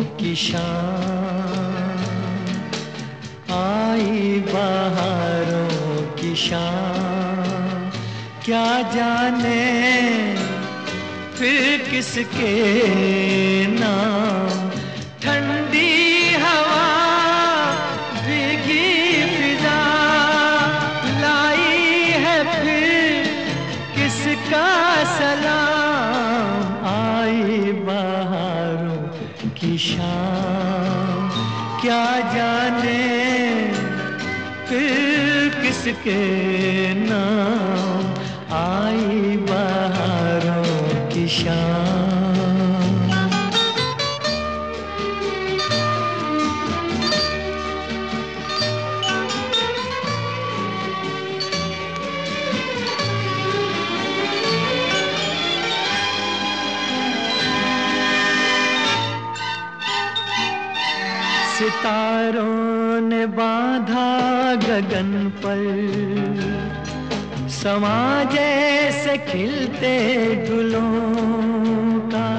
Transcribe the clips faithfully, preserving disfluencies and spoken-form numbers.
की शाम, आई बहारों की शाम, क्या जाने फिर किसके नाम। ठंडी हवा भीगी फिजा लाई है फिर किसका सलाम। आई बहारों की शाम, क्या जाने फिर किसके नाम। आई बहारों की शाम। सितारों ने बांधा गगन पर, समा जैसे खिलते गुलों का।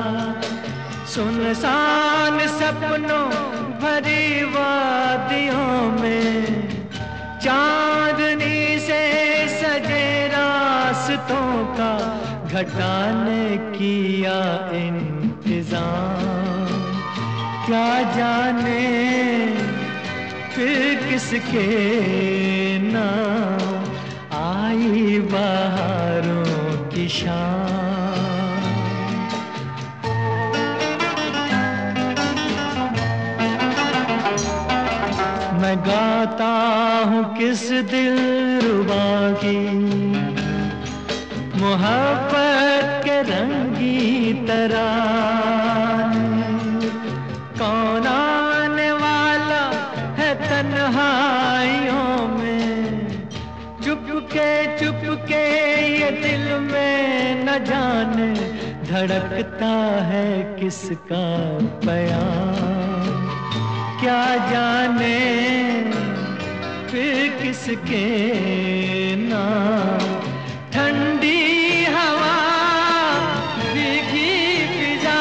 सुनसान सपनों भरी वादियों में, चांदनी से सजे रास्तों का। घटा ने किया इंतजाम, क्या जाने फिर किसके नाम। आई बहारों की शाम। मैं गाता हूँ किस दिलरुबा की, मोहब्बत के रंगी तराने। कौन आने वाला है तन्हाइयों में, चुपके चुपके ये दिल में न जाने धड़कता है किसका प्यार। क्या जाने फिर किसके नाम। ठंडी हवा भीगी फिजा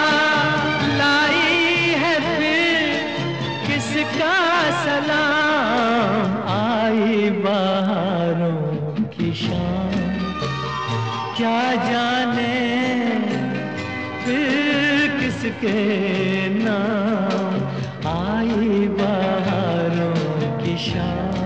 लाई है फिर किसका सलाम। आई बहारों की शाम, क्या जाने फिर किसके नाम। आई बहारों की शाम।